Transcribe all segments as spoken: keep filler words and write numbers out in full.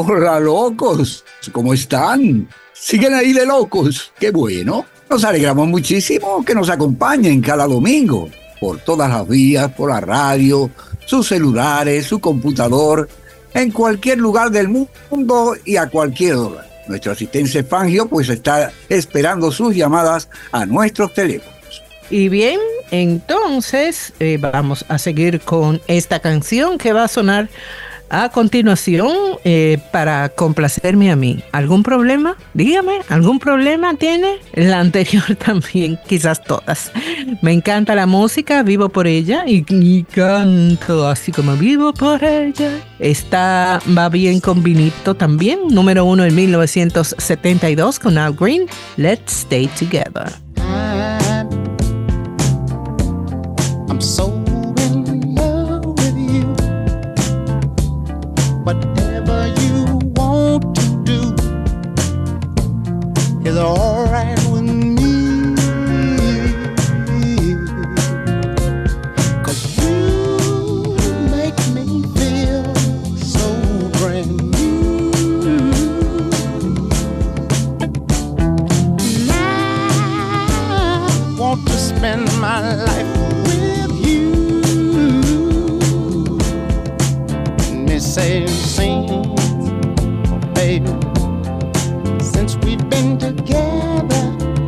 Hola, locos. ¿Cómo están? ¿Siguen ahí de locos? ¡Qué bueno! Nos alegramos muchísimo que nos acompañen cada domingo por todas las vías, por la radio, sus celulares, su computador, en cualquier lugar del mundo y a cualquier hora. Nuestro asistente Fangio pues está esperando sus llamadas a nuestros teléfonos. Y bien, entonces eh, vamos a seguir con esta canción que va a sonar a continuación eh, para complacerme a mí. ¿Algún problema? Dígame, ¿algún problema tiene? La anterior también, quizás todas. Me encanta la música, vivo por ella y, y canto así como vivo por ella. Esta va bien con Vinito también, número uno en mil novecientos setenta y dos con Al Green, Let's Stay Together. I'm so in love with you. Whatever you want to do is alright with me. 'Cause you make me feel so brand new. And I want to spend my life with you. And they say, sing, baby, since we've been together,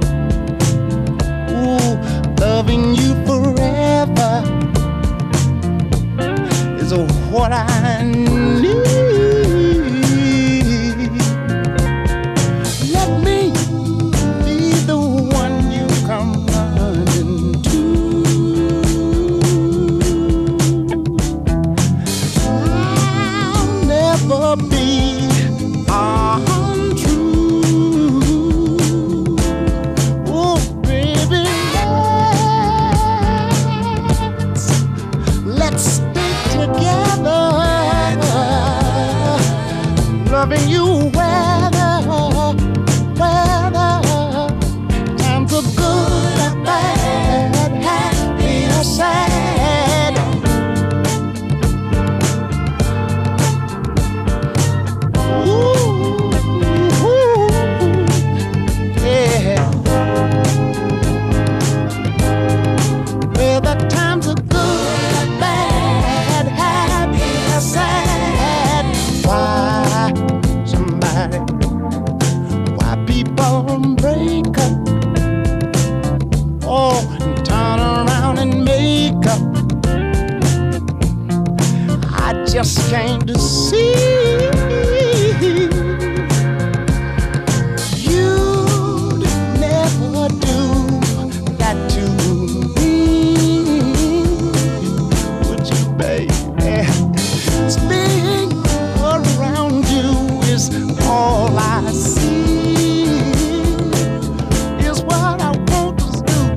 ooh, loving you forever is what I need. Let me be the one you come running to. I'll never be untrue. Oh, baby, let's, let's stay together. Loving you weather, weather. Times are good and bad, happy or sad. Ooh, ooh, yeah. Well, the times are good and bad, happy or sad. Why somebody, why people break up? Oh, and turn around and make up. I just came to see you'd never do that to me, would you, baby? Being around you is all I see, is what I want to do.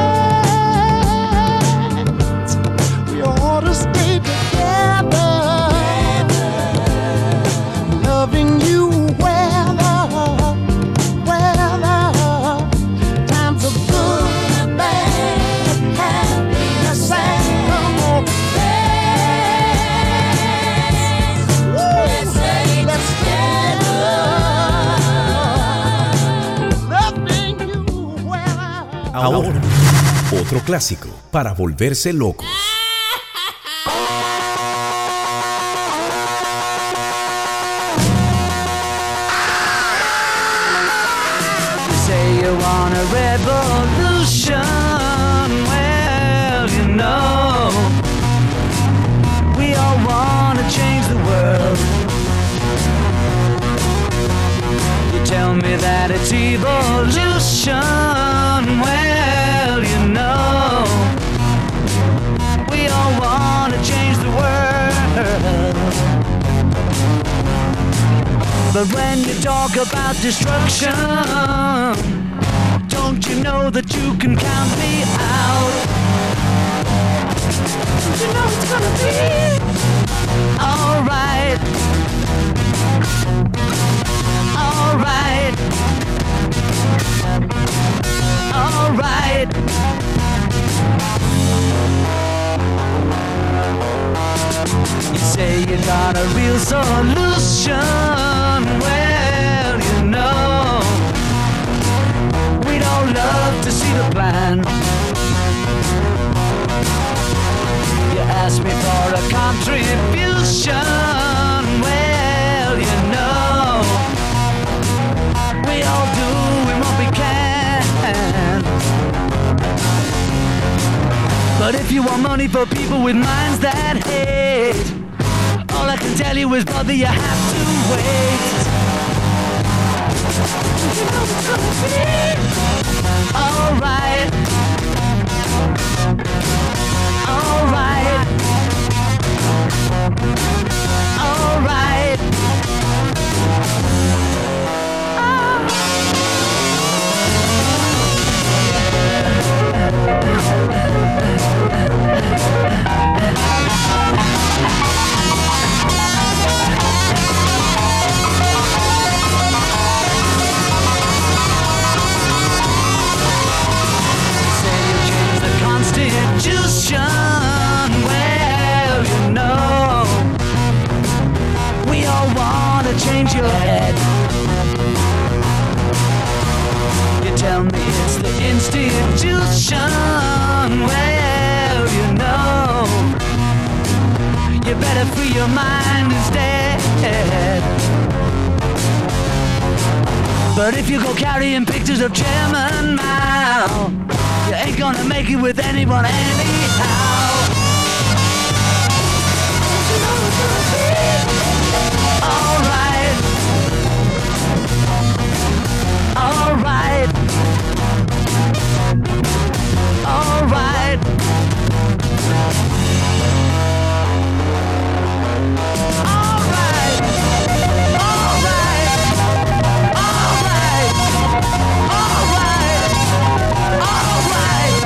Let's, we ought to stay together, loving you weather, weather. Times are good and bad, happy or sad. Come on, let's stay together, loving you weather. Ahora, otro clásico para volverse locos. Say you want a revolution, well, you know, we all want to change the world. You tell me that it's evolution, well, you know, we all want to change the world. But when you talk about destruction, don't you know that you can count me out? Don't you know it's gonna be alright, alright, alright. You say you got a real solution, want money for people with minds that hate. All I can tell you is, brother, you have to wait. You know it's gonna be alright. Alright. Alright. Constitution, well, you know, we all want to change your head. You tell me it's the institution, well, you know, you better free your mind instead. But if you go carrying pictures of Chairman Mao, you ain't gonna make it with anyone anyhow. You know it's gonna be alright. Alright. Alright. Alright. Alright. Alright. Alright. Alright.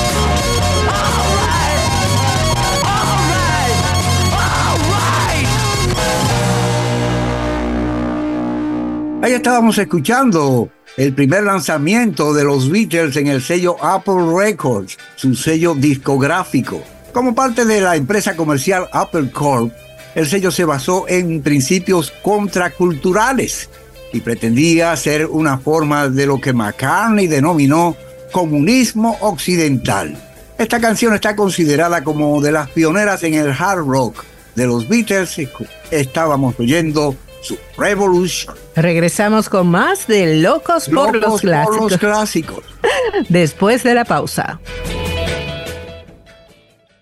Ahí estábamos escuchando el primer lanzamiento de los Beatles en el sello Apple Records, su sello discográfico. Como parte de la empresa comercial Apple Corp, el sello se basó en principios contraculturales y pretendía ser una forma de lo que McCartney denominó comunismo occidental. Esta canción está considerada como de las pioneras en el hard rock de los Beatles. Estábamos oyendo su Revolution. Regresamos con más de Locos, Locos por los clásicos. por los clásicos. Después de la pausa.